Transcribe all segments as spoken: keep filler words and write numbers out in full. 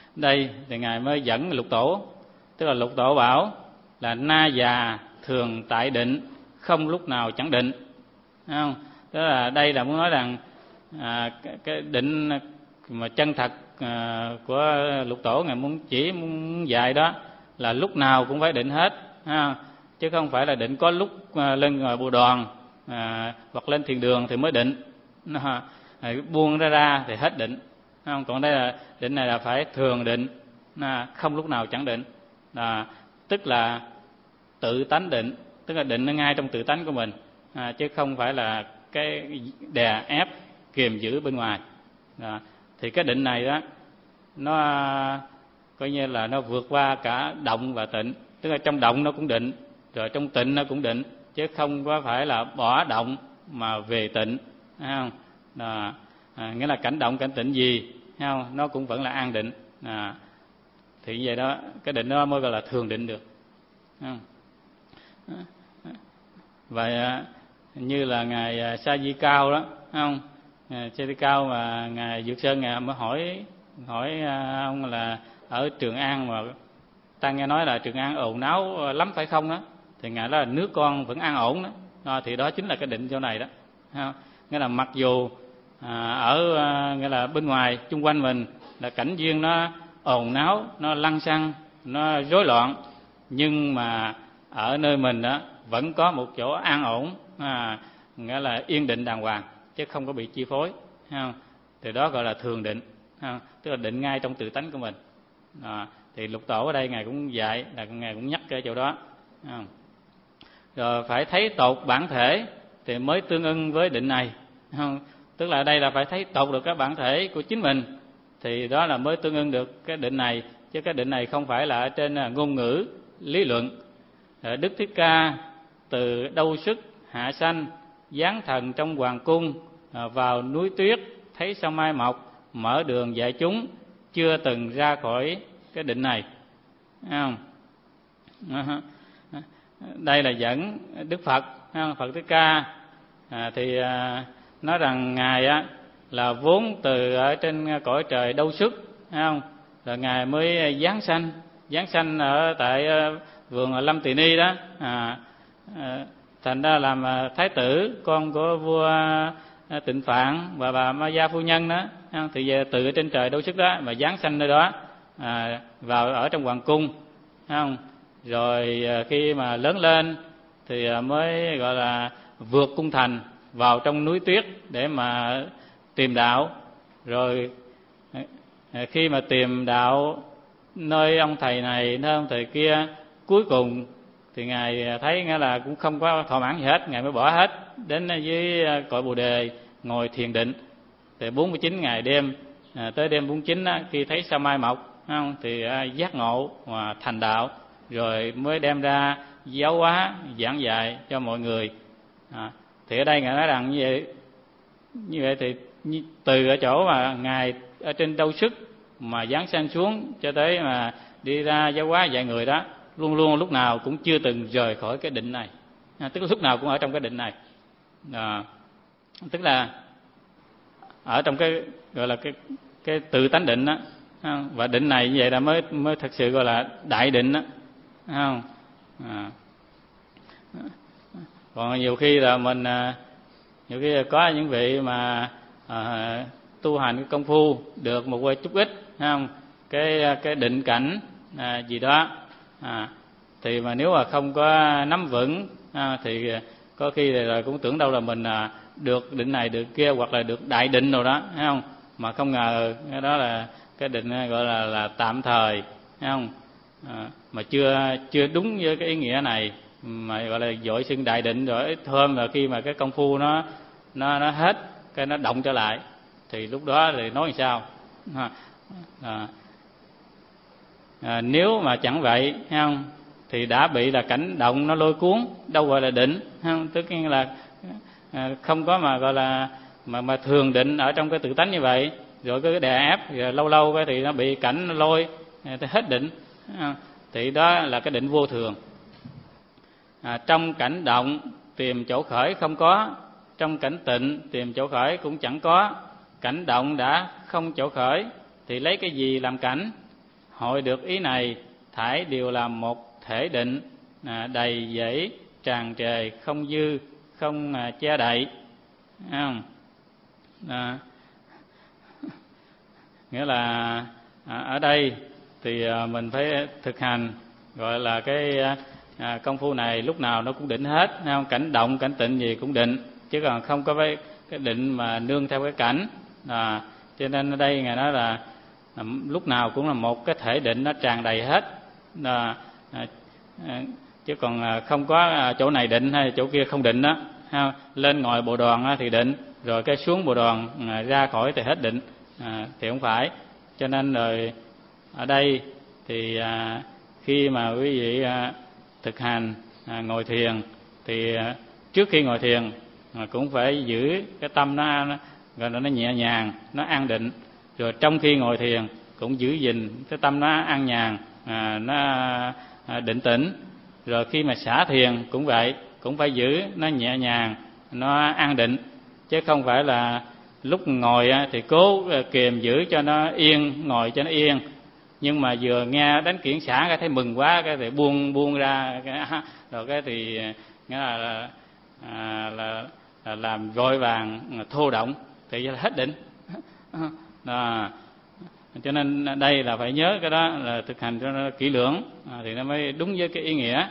đây thì ngài mới dẫn lục tổ, tức là lục tổ bảo là na già thường tại định, không lúc nào chẳng định, thấy không? Tức là đây là muốn nói rằng à, cái, cái định mà chân thật à, của lục tổ ngài muốn chỉ muốn dạy đó là lúc nào cũng phải định hết, ha? Chứ không phải là định có lúc à, lên ngồi bồ đoàn à, hoặc lên thiền đường thì mới định, à, buông ra ra thì hết định, không? Còn đây là định này là phải thường định, à, không lúc nào chẳng định, à, tức là tự tánh định, tức là định ở ngay trong tự tánh của mình, à, chứ không phải là cái đè ép kiềm giữ bên ngoài. À, thì cái định này đó nó coi như là nó vượt qua cả động và tịnh, tức là trong động nó cũng định, rồi trong tịnh nó cũng định, chứ không có phải là bỏ động mà về tịnh, thấy không? À, à, nghĩa là cảnh động cảnh tịnh gì, thấy không? Nó cũng vẫn là an định, à, thì như vậy đó cái định đó mới gọi là thường định được, thấy không? Và như là ngài Sa Di Cao đó, thấy không? Ngài Sa Di Cao mà ngài Dược Sơn ngài mới hỏi hỏi ông là ở Trường An mà ta nghe nói là Trường An ồn náo lắm phải không đó, thì ngài nói là nước con vẫn an ổn đó, à, thì đó chính là cái định chỗ này đó, thấy không? Nghĩa là mặc dù à, ở à, nghĩa là bên ngoài chung quanh mình là cảnh duyên nó ồn náo, nó lăng xăng, nó rối loạn, nhưng mà ở nơi mình đó vẫn có một chỗ an ổn, à, nghĩa là yên định đàng hoàng, chứ không có bị chi phối, thấy không? Thì đó gọi là thường định, thấy không? Tức là định ngay trong tự tánh của mình. À, thì lục tổ ở đây ngài cũng dạy, là ngài cũng nhắc cái chỗ đó, thấy không? Rồi phải thấy tột bản thể thì mới tương ưng với định này, thấy không? Tức là đây là phải thấy tột được cái bản thể của chính mình, thì đó là mới tương ưng được cái định này, chứ cái định này không phải là ở trên ngôn ngữ lý luận. Đức Thích Ca từ đâu sức hạ sanh, giáng thần trong hoàng cung, vào núi tuyết thấy sao mai mọc, mở đường dạy chúng, chưa từng ra khỏi cái định này, thấy không? Đây là dẫn Đức Phật, Phật Thích Ca, à, thì à, nói rằng ngài á là vốn từ ở trên cõi trời đâu sức, thấy không? Rồi ngài mới giáng sanh, giáng sanh ở tại vườn Lâm Tỳ Ni đó, à, à, thành ra làm thái tử, con của vua Tịnh Phạn và bà Ma Gia phu nhân đó, thì về từ ở trên trời đâu sức đó mà giáng sanh nơi đó, à, vào ở trong hoàng cung, thấy không? Rồi khi mà lớn lên thì mới gọi là vượt cung thành vào trong núi tuyết để mà tìm đạo. Rồi khi mà tìm đạo nơi ông thầy này, nơi ông thầy kia, cuối cùng thì ngài thấy nghĩa là cũng không có thỏa mãn gì hết, ngài mới bỏ hết, đến với cội Bồ Đề ngồi thiền định. Thì bốn mươi chín ngày đêm, à, tới đêm bốn mươi chín á, khi thấy sao mai mọc, không, thì à, giác ngộ và thành đạo, rồi mới đem ra giáo hóa giảng dạy cho mọi người. À, thì ở đây ngài nói rằng như vậy, như vậy thì từ ở chỗ mà ngài ở trên đâu sức mà giáng sanh xuống cho tới mà đi ra giáo hóa dạy người đó, luôn luôn lúc nào cũng chưa từng rời khỏi cái định này, à, tức là lúc nào cũng ở trong cái định này, à, tức là ở trong cái gọi là cái cái tự tánh định đó, và định này như vậy là mới mới thật sự gọi là đại định đó, không? À. Còn nhiều khi là mình nhiều khi là có những vị mà à, tu hành cái công phu được một chút ít, không, cái cái định cảnh à, gì đó, à, thì mà nếu mà không có nắm vững, à, thì có khi là cũng tưởng đâu là mình à, được định này được kia, hoặc là được đại định rồi đó, thấy không? Mà không ngờ cái đó là cái định gọi là là tạm thời, thấy không? À, mà chưa chưa đúng với cái ý nghĩa này, mà gọi là dội xưng đại định, rồi ít hôm là khi mà cái công phu nó nó nó hết, cái nó động trở lại, thì lúc đó thì nói làm sao? À, à, à, nếu mà chẳng vậy, thấy không, thì đã bị là cảnh động nó lôi cuốn, đâu gọi là định, thấy không? Tức là à, không có mà gọi là mà mà thường định ở trong cái tự tánh như vậy, rồi cái đè ép, rồi lâu lâu cái thì nó bị cảnh nó lôi thì hết định, thì đó là cái định vô thường. À, trong cảnh động tìm chỗ khởi không có, trong cảnh tịnh tìm chỗ khởi cũng chẳng có. Cảnh động đã không chỗ khởi thì lấy cái gì làm cảnh? hội được ý này, thải đều là một thể định, à, đầy dẫy tràn trề, không dư, không à, che đậy. Không? À, nghĩa là à, ở đây thì à, mình phải thực hành gọi là cái à, công phu này lúc nào nó cũng định hết, không? Cảnh động cảnh tịnh gì cũng định, chứ còn không có cái, cái định mà nương theo cái cảnh. À, cho nên ở đây ngài nói là à, lúc nào cũng là một cái thể định nó tràn đầy hết. À, à, à, chứ còn à, không có à, chỗ này định hay chỗ kia không định đó. Ha, lên ngồi bộ đoàn thì định, rồi cái xuống bộ đoàn à, ra khỏi thì hết định, à, thì không phải. Cho nên rồi ở đây thì à, khi mà quý vị à, thực hành à, ngồi thiền thì à, trước khi ngồi thiền à, cũng phải giữ cái tâm nó, nó gọi là nó nhẹ nhàng, nó an định. Rồi trong khi ngồi thiền cũng giữ gìn cái tâm nó an nhàn, à, nó à, định tĩnh. Rồi khi mà xả thiền cũng vậy, cũng phải giữ nó nhẹ nhàng, nó an định, chứ không phải là lúc ngồi thì cố kiềm giữ cho nó yên, ngồi cho nó yên, nhưng mà vừa nghe đánh kiển xả cái thấy mừng quá, cái thì buông buông ra cái, rồi cái thì nghĩa là là, à, là, là làm vội vàng thô động thì là hết định. À, cho nên đây là phải nhớ cái đó, là thực hành cho nó kỹ lưỡng à, thì nó mới đúng với cái ý nghĩa.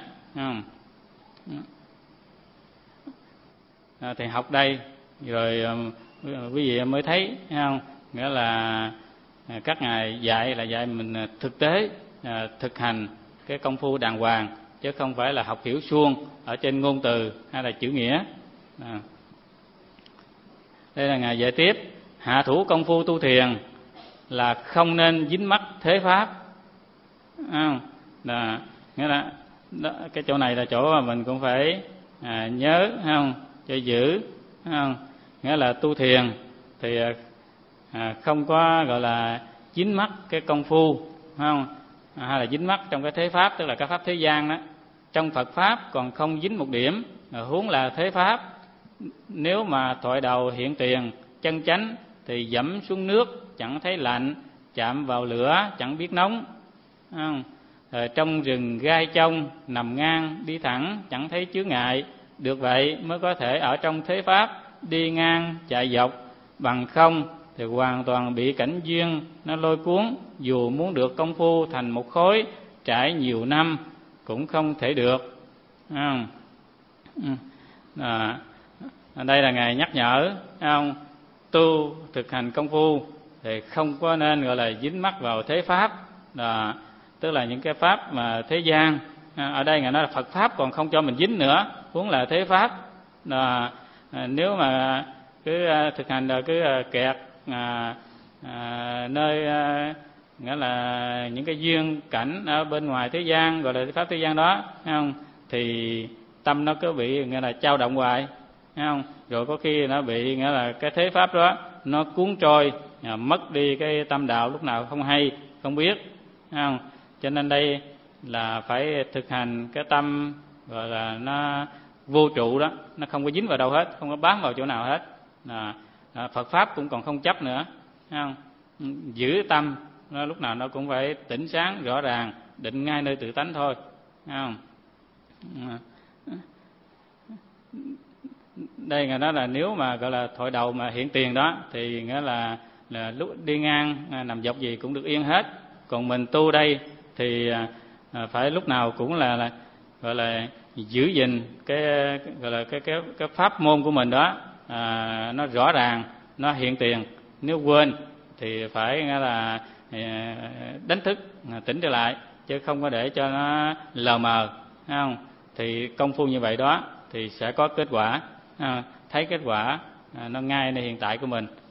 À, thì học đây rồi quý vị mới thấy, thấy không? Nghĩa là các ngài dạy là dạy mình thực tế, à, thực hành cái công phu đàng hoàng, chứ không phải là học hiểu suông ở trên ngôn từ hay là chữ nghĩa. À. Đây là ngài dạy tiếp: hạ thủ công phu tu thiền là không nên dính mắc thế pháp. À, là, nghĩa là đó, cái chỗ này là chỗ mà mình cũng phải à, nhớ, không, cho giữ, không? Nghĩa là tu thiền thì à, không có gọi là dính mắc cái công phu, không, à, hay là dính mắc trong cái thế pháp, tức là cái pháp thế gian đó. Trong Phật pháp còn không dính một điểm, huống là thế pháp. Nếu mà thoại đầu hiện tiền chân chánh thì dẫm xuống nước chẳng thấy lạnh, chạm vào lửa chẳng biết nóng, không? Rồi trong rừng gai trong nằm ngang đi thẳng chẳng thấy chướng ngại. Được vậy mới có thể ở trong thế pháp đi ngang chạy dọc, bằng không thì hoàn toàn bị cảnh duyên nó lôi cuốn. Dù muốn được công phu thành một khối, trải nhiều năm cũng không thể được. À, à, đây là ngài nhắc nhở, không? Tu thực hành công phu thì không có nên gọi là dính mắc vào thế pháp, à, tức là những cái pháp mà thế gian. À, ở đây ngài nói là Phật pháp còn không cho mình dính nữa, huống là thế pháp. À, à, nếu mà cứ à, thực hành rồi cứ à, kẹt à, à, nơi à, nghĩa là những cái duyên cảnh ở bên ngoài thế gian, gọi là pháp thế gian đó, không? Thì tâm nó cứ bị nghĩa là dao động hoài, không? Rồi có khi nó bị nghĩa là cái thế pháp đó nó cuốn trôi, à, mất đi cái tâm đạo lúc nào không hay, không biết, không? Cho nên đây là phải thực hành cái tâm gọi là nó vô trụ đó, nó không có dính vào đâu hết, không có bám vào chỗ nào hết. À, à, Phật pháp cũng còn không chấp nữa, không? Giữ tâm nó lúc nào nó cũng phải tỉnh sáng rõ ràng, định ngay nơi tự tánh thôi, không? À, đây ngài nói là nếu mà gọi là thoại đầu mà hiện tiền đó thì nghĩa là là lúc đi ngang nằm dọc gì cũng được yên hết. Còn mình tu đây thì à, phải lúc nào cũng là, là gọi là giữ gìn cái gọi là cái cái cái pháp môn của mình đó, à, nó rõ ràng, nó hiện tiền. Nếu quên thì phải nghĩa là à, đánh thức, tỉnh trở lại, chứ không có để cho nó lờ mờ, không? Thì công phu như vậy đó thì sẽ có kết quả, à, thấy kết quả à, nó ngayในhiện tại của mình.